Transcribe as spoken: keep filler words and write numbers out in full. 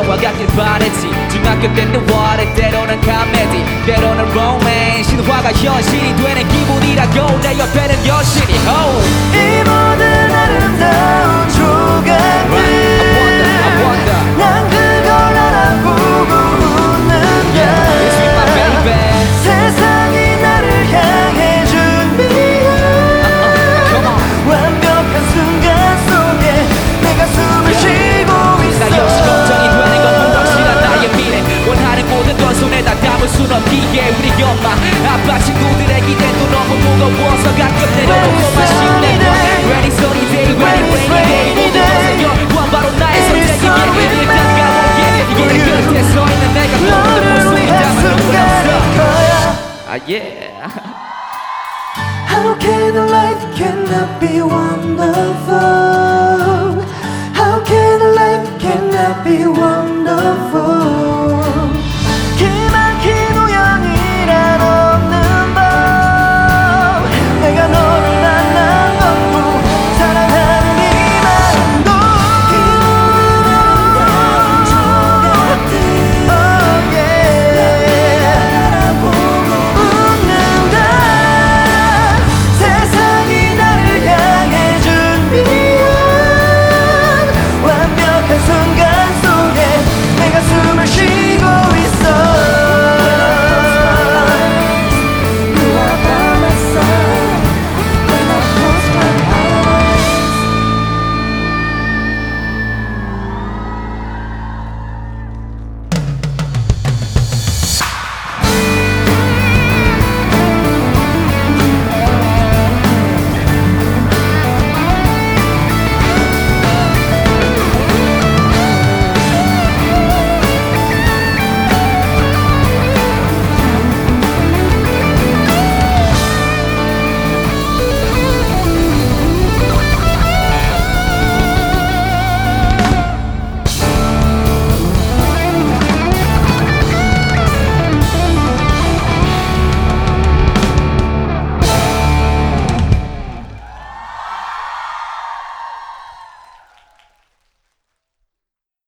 와 같길 바랬지. 중학교 때는 월에 때로는 카메디 때로는 로맨 신화가 현실이 되는 기분이라고 내 옆에는 여신이 oh. 이 모든 아름다운 조각들 난 그걸 알아보고 웃는다. 세상이 나를 향해 준비한 완벽한 순간 속에 내가 숨을 쉬고 있어. 나 역시 걱정이 되는 건 불확실한 나의 미래. 원하는 모든 건 손에다 담을 순 없기에 우리 엄마 아빠 친구들의 기대도 너무 무거워서 가끔 내려놓고만 싶네. Ready sunny day, ready rainy day 모든 것은 여관 바로 나의 선택이기에 일단 가볼게. 이게 내 곁에 서있는 내가 너를 목소리 담아 눈물 없어. 아 예. How can a life cannot be wonderful? How can a life cannot be wonderful?